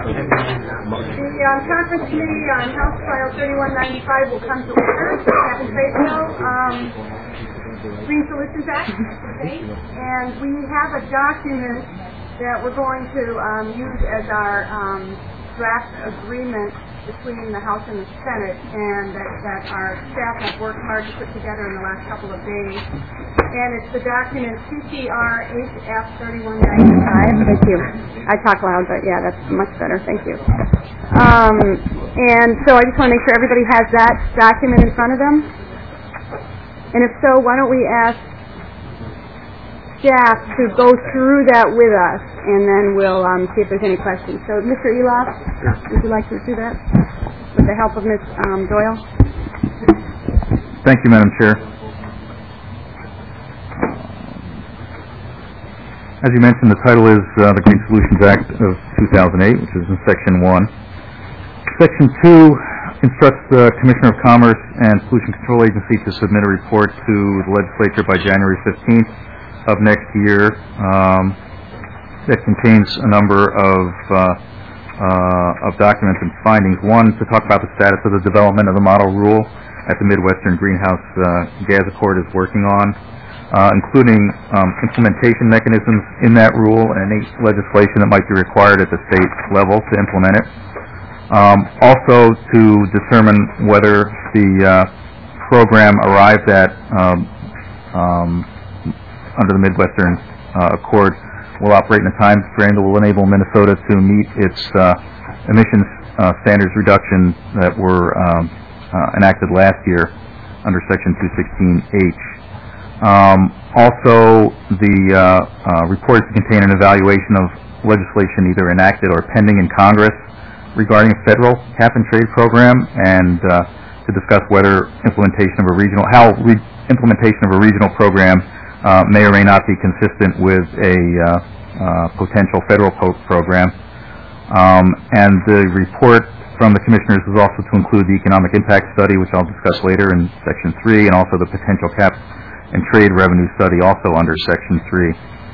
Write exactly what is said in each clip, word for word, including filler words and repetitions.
The um, conference committee on House File thirty-one ninety-five will come to order. Cap and trade bill, um, Green Solutions Act, okay? And we have a document that we're going to um, use as our um, draft agreement between the House and the Senate, and that, that our staff have worked hard to put together in the last couple of days. And it's the document C C R H F thirty-one ninety-five. Thank you. I talk loud, but yeah, that's much better. Thank you. Um, and so I just want to make sure everybody has that document in front of them. And if so, why don't we ask staff to go through that with us, and then we'll um, see if there's any questions. So, Mister Eloff, would you like to do that with the help of Miz Um, Doyle? Thank you, Madam Chair. As you mentioned, the title is uh, the Green Solutions Act of two thousand eight, which is in Section one. Section two instructs the Commissioner of Commerce and Pollution Control Agency to submit a report to the legislature by January fifteenth of next year. Um, that contains a number of uh, uh, of documents and findings. One, to talk about the status of the development of the model rule that the Midwestern Greenhouse uh, Gas Accord is working on, uh, including um, implementation mechanisms in that rule and any legislation that might be required at the state level to implement it. Um, also, to determine whether the uh, program arrived at um, um, under the Midwestern uh, Accord will operate in a time frame that will enable Minnesota to meet its uh, emissions uh, standards reduction that were um, uh, enacted last year under Section two sixteen H. Um, also, the uh, uh, report is to contain an evaluation of legislation either enacted or pending in Congress regarding a federal cap-and-trade program, and uh, to discuss whether implementation of a regional, how re- implementation of a regional program Uh, may or may not be consistent with a uh, uh, potential federal po- program. Um, and the report from the commissioners is also to include the economic impact study, which I'll discuss later in Section three, and also the potential cap and trade revenue study, also under Section three.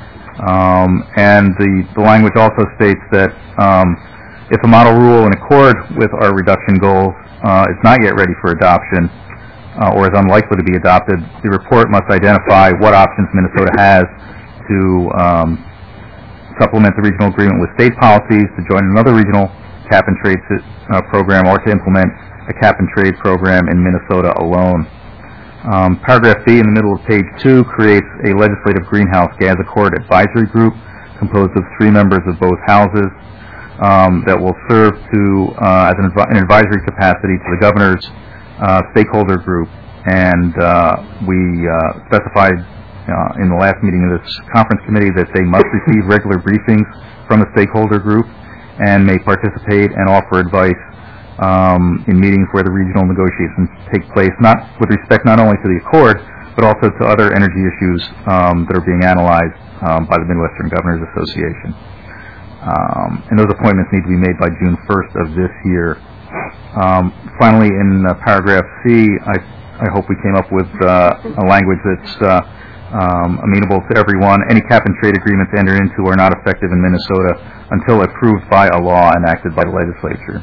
Um, and the, the language also states that um, if a model rule in accord with our reduction goals uh, is not yet ready for adoption, Uh, or is unlikely to be adopted, the report must identify what options Minnesota has to um, supplement the regional agreement with state policies, to join another regional cap-and-trade uh, program, or to implement a cap-and-trade program in Minnesota alone. Um, paragraph B in the middle of page two creates a legislative greenhouse gas accord advisory group composed of three members of both houses um, that will serve to uh, as an, adv- an advisory capacity to the governor's Uh, stakeholder group, and uh, we uh, specified uh, in the last meeting of this conference committee that they must receive regular briefings from the stakeholder group and may participate and offer advice um, in meetings where the regional negotiations take place, not with respect not only to the Accord, but also to other energy issues um, that are being analyzed um, by the Midwestern Governors Association. Um, and those appointments need to be made by June first of this year. Um, finally, in uh, paragraph C, I, I hope we came up with uh, a language that's uh, um, amenable to everyone. Any cap-and-trade agreements entered into are not effective in Minnesota until approved by a law enacted by the legislature.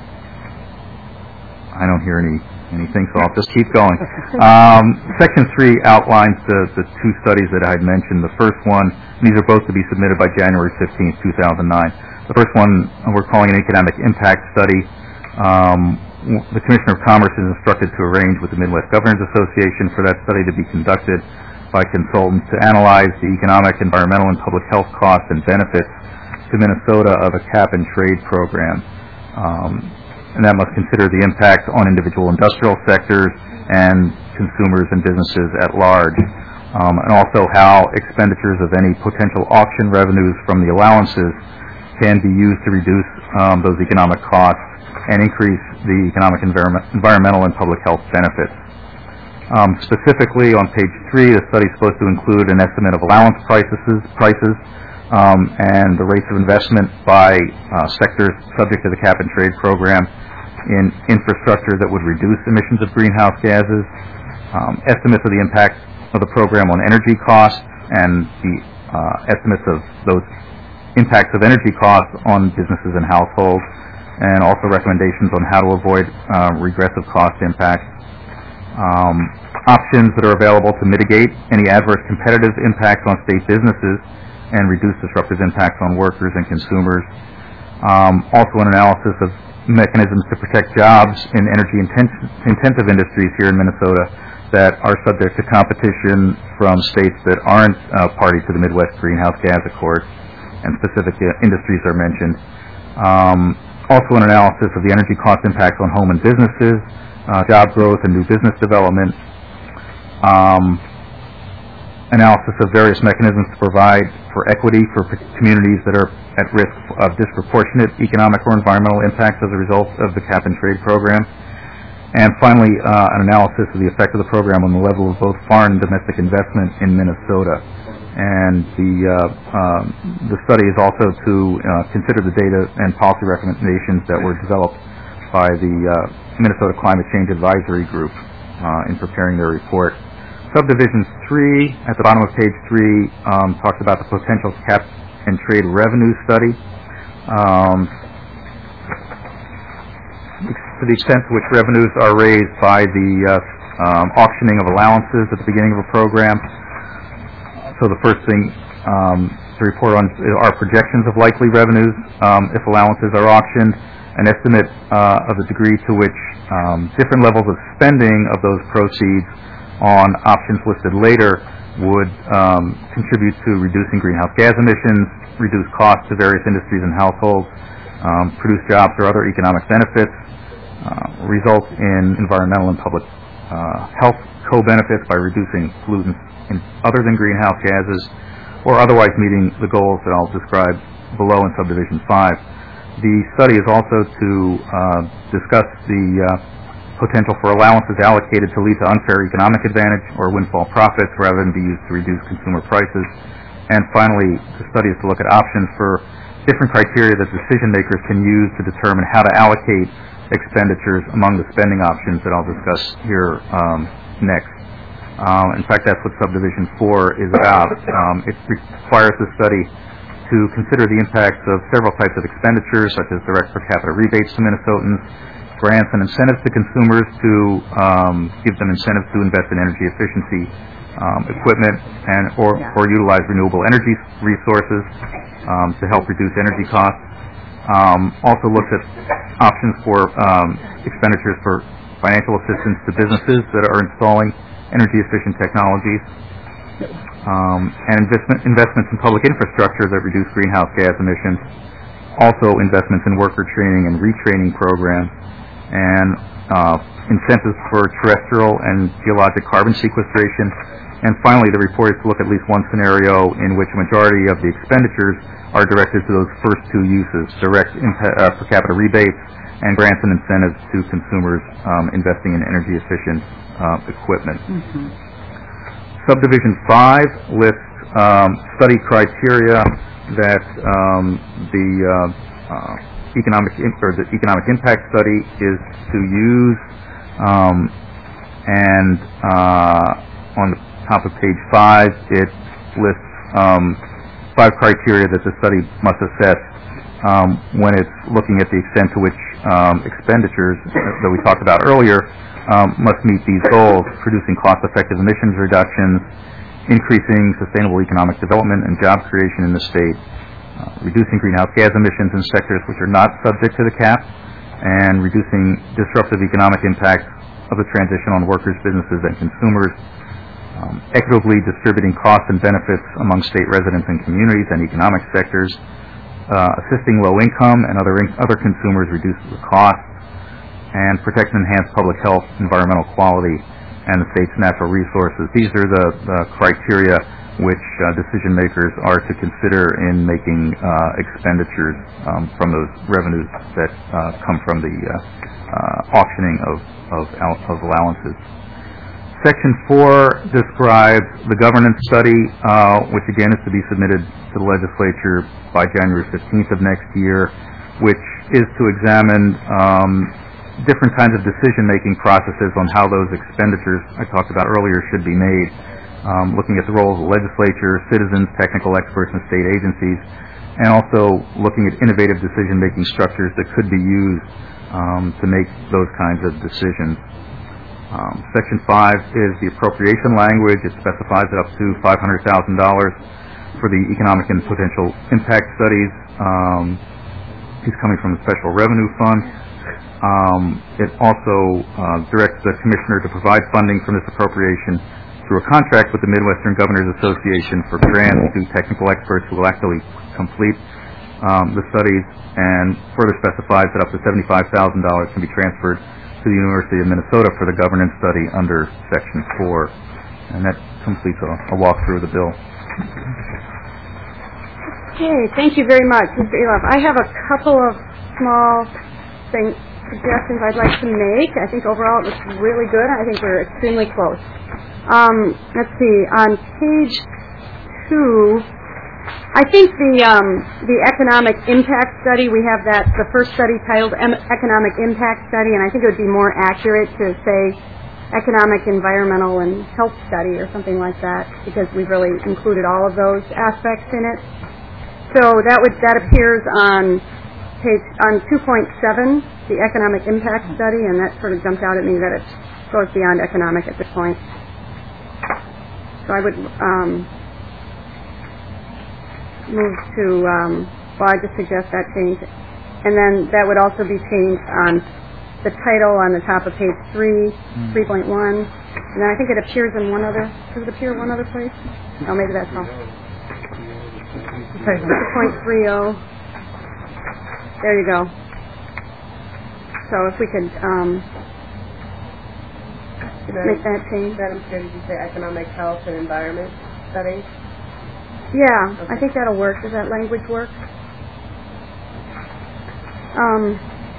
I don't hear any anything, so I'll just keep going. Um, Section three outlines the, the two studies that I had mentioned. The first one, and these are both to be submitted by January fifteenth, two thousand nine. The first one we're calling an economic impact study. Um, the Commissioner of Commerce is instructed to arrange with the Midwest Governors Association for that study to be conducted by consultants to analyze the economic, environmental, and public health costs and benefits to Minnesota of a cap-and-trade program. Um, and that must consider the impact on individual industrial sectors and consumers and businesses at large, um, and also how expenditures of any potential auction revenues from the allowances can be used to reduce um, those economic costs and increase the economic, environment, environmental, and public health benefits. Um, specifically, on page three, the study is supposed to include an estimate of allowance prices, prices um, and the rates of investment by uh, sectors subject to the cap-and-trade program in infrastructure that would reduce emissions of greenhouse gases, um, estimates of the impact of the program on energy costs, and the uh, estimates of those impacts of energy costs on businesses and households, and also recommendations on how to avoid uh, regressive cost impacts. Um, options that are available to mitigate any adverse competitive impacts on state businesses and reduce disruptive impacts on workers and consumers. Um, also an analysis of mechanisms to protect jobs in energy-intensive industries here in Minnesota that are subject to competition from states that aren't uh, party to the Midwest Greenhouse Gas Accord, and specific uh, industries are mentioned. Um, also an analysis of the energy cost impacts on home and businesses, uh, job growth and new business development, um, analysis of various mechanisms to provide for equity for communities that are at risk of disproportionate economic or environmental impacts as a result of the cap and trade program. And finally, uh, an analysis of the effect of the program on the level of both foreign and domestic investment in Minnesota. And the, uh, um, the study is also to uh, consider the data and policy recommendations that were developed by the uh, Minnesota Climate Change Advisory Group uh, in preparing their report. Subdivision three, at the bottom of page three, um, talks about the potential cap and trade revenue study. Um, to the extent to which revenues are raised by the uh, um, auctioning of allowances at the beginning of a program. So the first thing um, to report on are projections of likely revenues um, if allowances are auctioned, an estimate uh, of the degree to which um, different levels of spending of those proceeds on options listed later would um, contribute to reducing greenhouse gas emissions, reduce costs to various industries and households, um, produce jobs or other economic benefits, uh, result in environmental and public uh, health co-benefits by reducing pollutants in other than greenhouse gases, or otherwise meeting the goals that I'll describe below in subdivision five. The study is also to uh, discuss the uh, potential for allowances allocated to lead to unfair economic advantage or windfall profits rather than be used to reduce consumer prices. And finally, the study is to look at options for different criteria that decision makers can use to determine how to allocate expenditures among the spending options that I'll discuss here um, next. Uh, in fact, that's what subdivision four is about. Um, it requires the study to consider the impacts of several types of expenditures, such as direct per capita rebates to Minnesotans, grants and incentives to consumers to um, give them incentives to invest in energy efficiency um, equipment and or, or utilize renewable energy resources um, to help reduce energy costs. Um, also looks at options for um, expenditures for financial assistance to businesses that are installing energy efficient technologies, um, and investment, investments in public infrastructure that reduce greenhouse gas emissions. Also investments in worker training and retraining programs, and uh, incentives for terrestrial and geologic carbon sequestration. And finally, the report is to look at least one scenario in which a majority of the expenditures are directed to those first two uses, direct impa- uh, per capita rebates and grants and incentives to consumers um, investing in energy-efficient uh, equipment. Mm-hmm. Subdivision five lists um, study criteria that um, the uh, uh, economic in, or the economic impact study is to use, um, and uh, on the top of page five, it lists um, five criteria that the study must assess um, when it's looking at the extent to which um, expenditures that we talked about earlier um, must meet these goals: producing cost-effective emissions reductions, increasing sustainable economic development and job creation in the state, uh, reducing greenhouse gas emissions in sectors which are not subject to the cap, and reducing disruptive economic impacts of the transition on workers, businesses, and consumers, um, equitably distributing costs and benefits among state residents and communities and economic sectors, uh, assisting low-income and other in- other consumers reduce the costs, and protect and enhance public health, environmental quality, and the state's natural resources. These are the, the criteria which uh, decision makers are to consider in making uh, expenditures um, from those revenues that uh, come from the uh, uh, auctioning of, of, of allowances. Section four describes the governance study, uh, which again is to be submitted to the legislature by January fifteenth of next year, which is to examine um, different kinds of decision-making processes on how those expenditures I talked about earlier should be made, um, looking at the role of the legislature, citizens, technical experts, and state agencies, and also looking at innovative decision-making structures that could be used um, to make those kinds of decisions. Um, Section five is the appropriation language. It specifies it up to five hundred thousand dollars for the economic and potential impact studies. Um, he's coming from the Special Revenue Fund. Um, it also uh, directs the Commissioner to provide funding from this appropriation through a contract with the Midwestern Governors Association for grants to technical experts who will actually complete um, the studies, and further specifies that up to seventy-five thousand dollars can be transferred to the University of Minnesota for the governance study under Section four. And that completes a, a walkthrough of the bill. Okay, thank you very much, Mister Eloff. I have a couple of small things, suggestions I'd like to make. I think overall it looks really good. I think we're extremely close. Um, let's see, on page two, I think the um, the economic impact study, we have that, the first study titled em- Economic Impact Study, and I think it would be more accurate to say Economic, Environmental, and Health Study or something like that, because we've really included all of those aspects in it. So that would that appears on page on two point seven, the Economic Impact Study, and that sort of jumped out at me that it goes beyond economic at this point. So I would um, move to, um, well, I just suggest that change. And then that would also be changed on the title on the top of page three, mm. three point one. And then I think it appears in one other, does it appear one other place? Oh, maybe that's all. two point three oh. There you go. So if we could um, make that change. Madam Chair, did you say economic, health, and environment studies? Yeah, okay. I think that'll work. Does that language work? Um,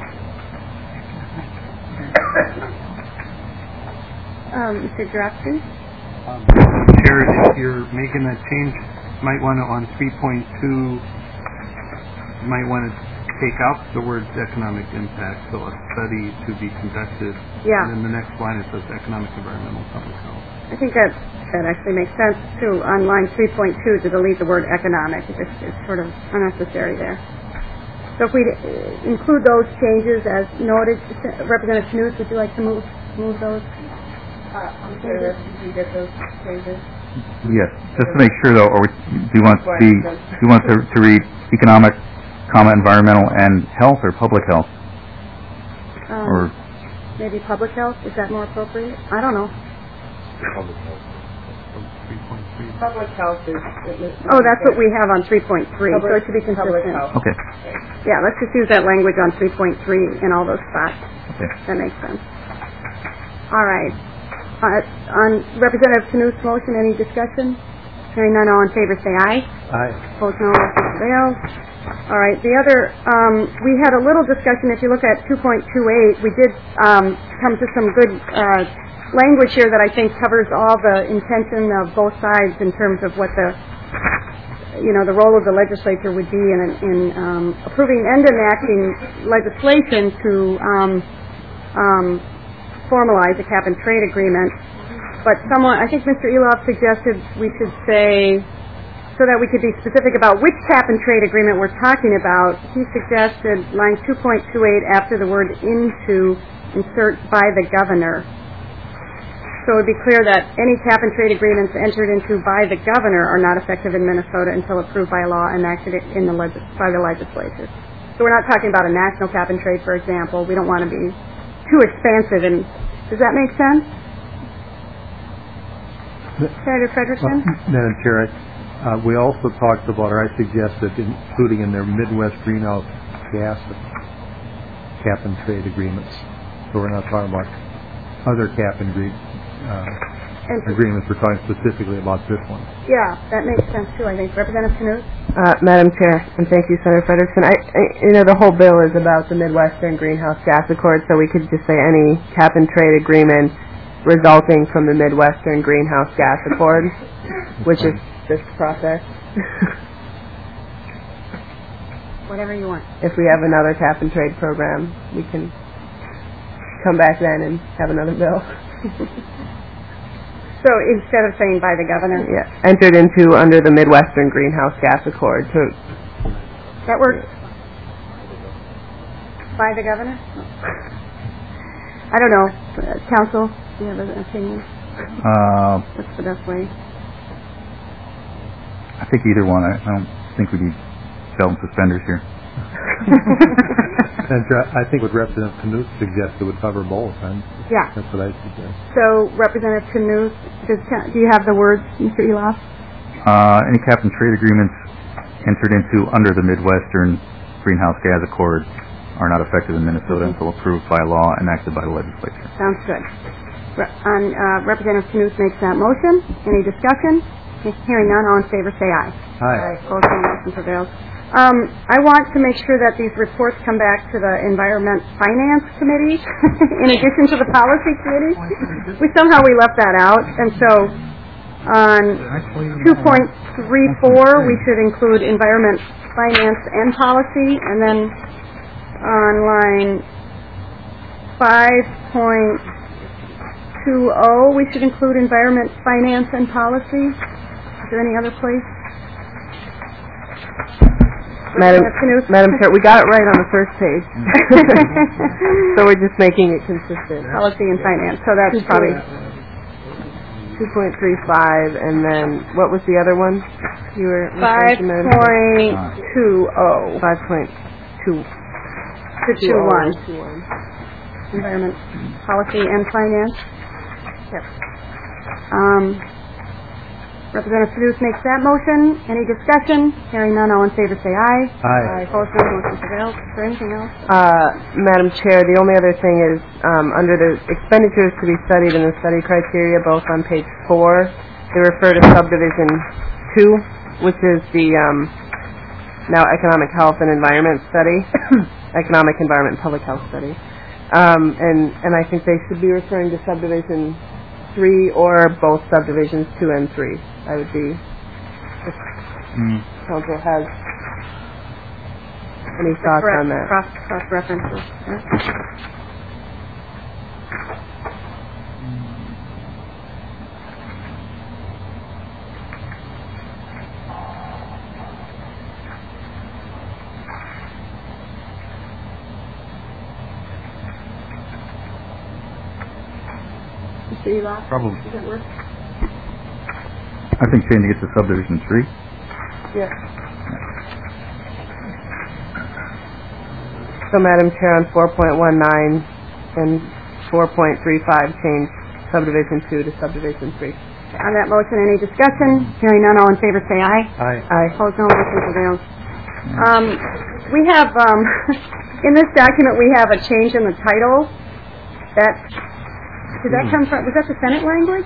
um, Mister Drafty? Um, Chair, if you're making that change, you might want to, on three point two, you might want to take out the words economic impact, so a study to be conducted. Yeah. And then the next line it says economic, environmental, public health. I think that that actually makes sense too. On line three point two, to delete the word economic, it just is sort of unnecessary there. So if we uh, include those changes as noted, Representative Knudsen, would you like to move move those? Uh, I'm sure that you get those changes. Yes. Just to make sure, though, or do you want the do you want to, to read economic, comma environmental, and health, or public health, Um, or maybe public health? Is that more appropriate? I don't know. Public health. three point three. Public health is... Oh, that's what we have on three point three, so it should be Public consistent. health. okay, Yeah, let's just use that language on three point three in all those spots. okay. That makes sense. All right. Uh, on Representative Knudsen's motion, any discussion? Hearing none, all in favor say aye. Aye. Opposed, no. Motion prevails. All right. The other, um, we had a little discussion. If you look at two point two eight, we did um, come to some good uh, language here that I think covers all the intention of both sides in terms of what the, you know, the role of the legislature would be in, in um, approving and enacting legislation to um, um, formalize a cap and trade agreement. But someone, I think Mister Eloff suggested we should say, so that we could be specific about which cap and trade agreement we're talking about, he suggested line two point two eight after the word into, insert by the governor. So it would be clear that any cap and trade agreements entered into by the governor are not effective in Minnesota until approved by law and enacted in the legis- by the legislature. So we're not talking about a national cap and trade, for example. We don't want to be too expansive. And does that make sense? Senator Frederickson? Uh, Madam Chair, uh, we also talked about, or I suggested, including in their Midwest greenhouse gas cap and trade agreements. So we're not talking about other cap and trade uh, agreements. We're talking specifically about this one. Yeah, that makes sense too, I think. Representative Knudsen? Uh, Madam Chair, and thank you, Senator Frederickson. I, I, you know, the whole bill is about the Midwestern Greenhouse Gas Accord, so we could just say any cap and trade agreement resulting from the Midwestern Greenhouse Gas Accord, which is this process. Whatever you want. If we have another cap and trade program, we can come back then and have another bill. So instead of saying by the governor? Yeah, entered into under the Midwestern Greenhouse Gas Accord to That works? By the governor? I don't know. Uh, Council, do you have an opinion? Uh, What's the best way? I think either one. I, I don't think we need belt and suspenders here. And uh, I think what Representative Knut suggested would cover both, and Yeah. that's what I suggest. So, Representative Knut, does, do you have the words, Mister Eloff? Uh, any cap and trade agreements entered into under the Midwestern Greenhouse Gas Accord are not effective in Minnesota until approved by law enacted by the legislature. Sounds good. Re- on, uh, Representative Knut makes that motion. Any discussion? Hearing none, all in favor say aye. Aye. Opposed, no motion prevails. Um, I want to make sure that these reports come back to the Environment Finance Committee in addition to the Policy Committee. We somehow we left that out, and so on two point three four we should include Environment Finance and Policy, and then on line five point two oh we should include Environment Finance and Policy. Is there any other place? Madam, Madam Chair, we got it right on the first page. So we're just making it consistent. Policy and finance, so that's probably two point three five, and then, what was the other one? You were five point two oh. five point two. To two one. Environment, policy and finance. Yep. Um, Representative Knut makes that motion. Any discussion? Hearing none, all in favor say aye. Aye. Opposed, no. Motion prevails. Is there anything else? Uh, Madam Chair, the only other thing is, um, under the expenditures to be studied in the study criteria, both on page four, they refer to subdivision two, which is the, um, now economic health and environment study, economic environment and public health study. Um, and, and I think they should be referring to subdivision three or both subdivisions two and three. I would be, if Mm. council has any thoughts Correct. on that. Cross, cross references. Yeah. Mister Eloff? Probably. Does that work? I think changing it to subdivision three. Yeah. So, Madam Chair, on four point one nine and four point three five, change subdivision two to subdivision three. On that motion, any discussion? Hearing none, all in favor say aye. Aye. Aye. Opposed, no. Motion prevails. Um, we have, um, in this document, we have a change in the title. That, did that come from, was that the Senate language?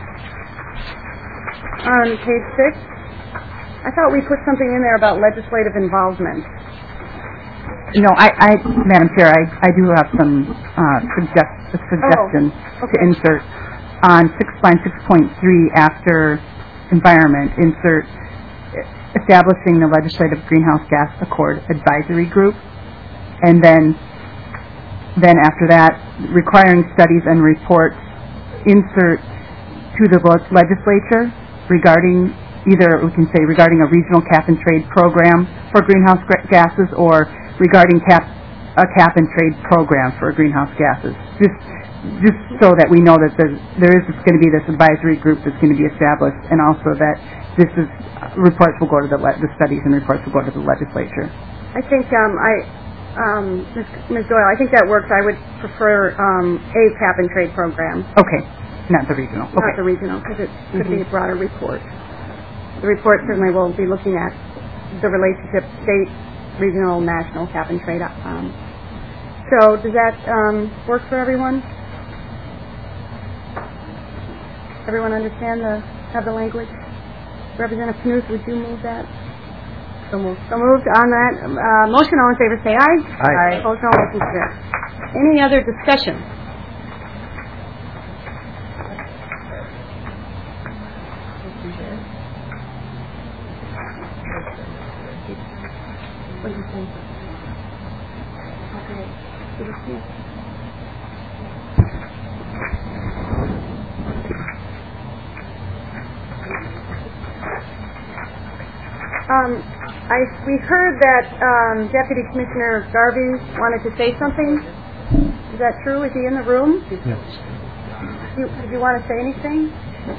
On page six? I thought we put something in there about legislative involvement. You know, I, I, Madam Chair, I, I do have some uh, suggest, suggestions Oh, okay. to insert on six line six point three after environment. Insert establishing the Legislative Greenhouse Gas Accord Advisory Group, and then then after that, requiring studies and reports. Insert to the legislature regarding either we can say regarding a regional cap and trade program for greenhouse gases or regarding cap, a cap and trade program for greenhouse gases. Just, just so that we know that there, there is going to be this advisory group that's going to be established, and also that this is reports will go to the, le- the studies and reports will go to the legislature. I think um, I, um, Miz Miz Doyle, I think that works. I would prefer um, a cap and trade program, Okay, not the regional. not Okay. the regional, because it could be a broader report. The report certainly will be looking at the relationship state, regional, national cap and trade. Um, so does that um, work for everyone? Everyone understand the have the language? Representative Knut, would you move that? So moved. So moved on that uh, motion. All in favor, say aye. Aye. Opposed, no. Motion carries. Any other discussion? What do you think? Okay. Good to see you. Um, I, we heard that um, Deputy Commissioner Garvey wanted to say something. Is that true? Is he in the room? Yes. Do you, do you want to say anything?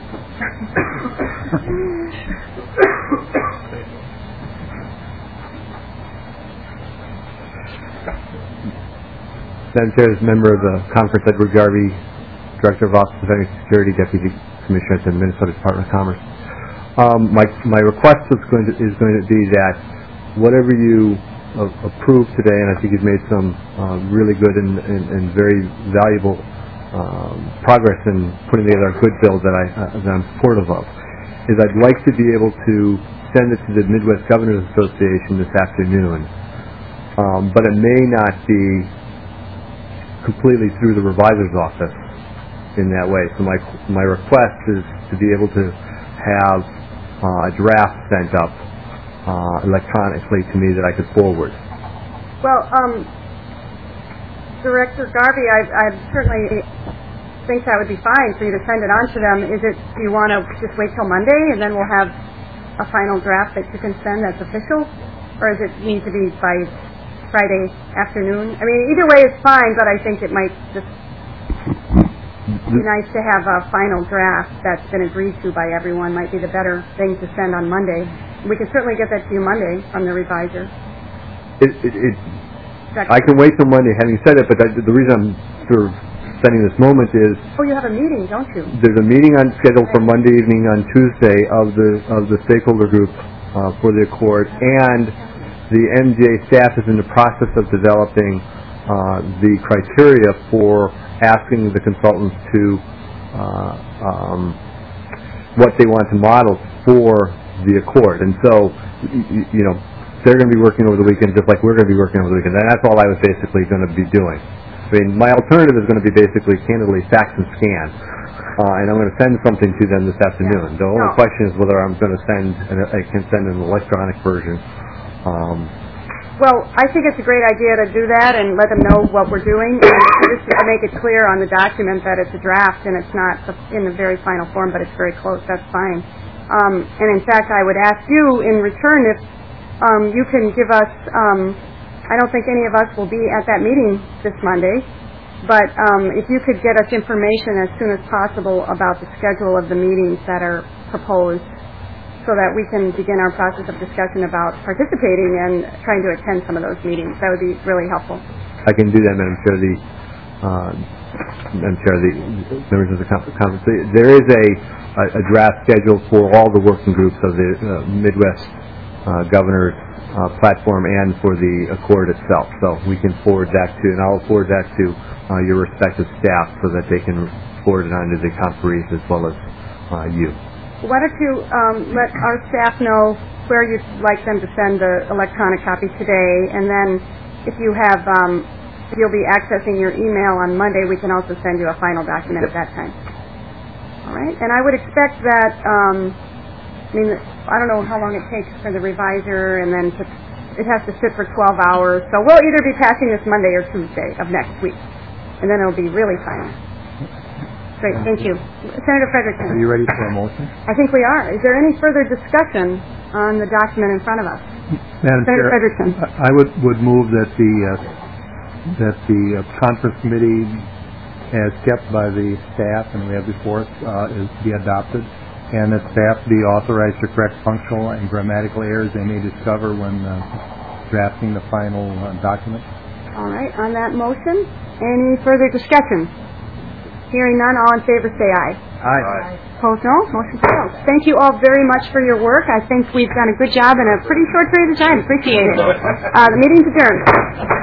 Madam Chair, as a member of the conference, Edward Garvey, Director of Office of Energy Security, Deputy Commissioner at the Minnesota Department of Commerce. Um, my my request is going to is going to be that whatever you uh, approve today, and I think you've made some uh, really good and, and, and very valuable um, progress in putting together a good bill that I uh, that I'm supportive of, is I'd like to be able to send it to the Midwest Governors Association this afternoon, um, but it may not be completely through the revisor's office in that way. So my my request is to be able to have uh, a draft sent up uh, electronically to me that I could forward. Well, um, Director Garvey, I, I certainly think that would be fine for you to send it on to them. Is it, do you want to just wait till Monday and then we'll have a final draft that you can send that's official? Or does it need to be by Friday afternoon? I mean, either way is fine, but I think it might just be nice to have a final draft that's been agreed to by everyone. Might be the better thing to send on Monday. We can certainly get that to you Monday from the reviser. It, it, it, I can wait till Monday, having said it, but that, the reason I'm sort of spending this moment is... Oh, you have a meeting, don't you? There's a meeting on scheduled for Monday evening on Tuesday of the of the stakeholder group uh, for the Accord, and the M J staff is in the process of developing uh, the criteria for asking the consultants to uh, um, what they want to model for the Accord. And so, you, you know, they're going to be working over the weekend just like we're going to be working over the weekend. And that's all I was basically going to be doing. I mean, my alternative is going to be basically, candidly, fax and scan. Uh, and I'm going to send something to them this afternoon. The only No. question is whether I'm going to send, an, I can send an electronic version. Um, Well, I think it's a great idea to do that and let them know what we're doing, and just to make it clear on the document that it's a draft and it's not in the very final form, but it's very close. That's fine. Um, and in fact, I would ask you in return if um, you can give us. Um, I don't think any of us will be at that meeting this Monday, but um, if you could get us information as soon as possible about the schedule of the meetings that are proposed, so that we can begin our process of discussion about participating and trying to attend some of those meetings. That would be really helpful. I can do that, Madam Chair. The uh, Madam Chair, the members of the conference. There is a, a draft schedule for all the working groups of the uh, Midwest uh, Governors uh, platform and for the Accord itself. So we can forward that to, and I'll forward that to uh, your respective staff so that they can forward it on to the conferees as well as uh, you. Why don't you um, let our staff know where you'd like them to send the electronic copy today, and then if you have, um, if you'll be accessing your email on Monday, we can also send you a final document at that time. All right? And I would expect that, um, I mean, I don't know how long it takes for the reviser, and then to, it has to sit for twelve hours, so we'll either be passing this Monday or Tuesday of next week, and then it'll be really final. Great, thank you. Senator Frederickson. Are you ready for a motion? I think we are. Is there any further discussion on the document in front of us? Madam Senator Chair, Frederickson. I would would move that the uh, that the uh, conference committee, as kept by the staff and we have before us, uh, is be adopted, and that staff be authorized to correct functional and grammatical errors they may discover when uh, drafting the final uh, document. All right. On that motion, any further discussion? Hearing none, all in favor say aye. Aye. Opposed, no. Motion fails. Thank you all very much for your work. I think we've done a good job in a pretty short period of time. Appreciate it. Uh, the meeting's adjourned.